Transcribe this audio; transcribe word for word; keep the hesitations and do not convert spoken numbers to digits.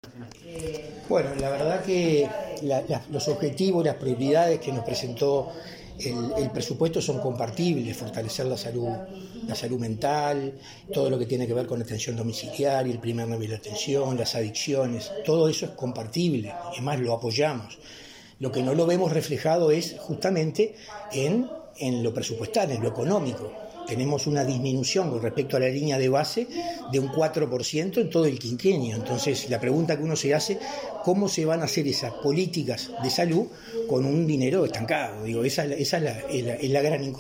Bueno, la verdad que la, la, los objetivos, las prioridades que nos presentó el, el presupuesto son compartibles: fortalecer la salud, la salud mental, todo lo que tiene que ver con la atención domiciliaria, el primer nivel de atención, las adicciones, todo eso es compartible, además lo apoyamos. Lo que no lo vemos reflejado es justamente en, en lo presupuestal, en lo económico. Tenemos una disminución con respecto a la línea de base de un cuatro por ciento en todo el quinquenio. Entonces, la pregunta que uno se hace, ¿cómo se van a hacer esas políticas de salud con un dinero estancado? Digo, esa, esa es, la, es, la, es la gran incógnita.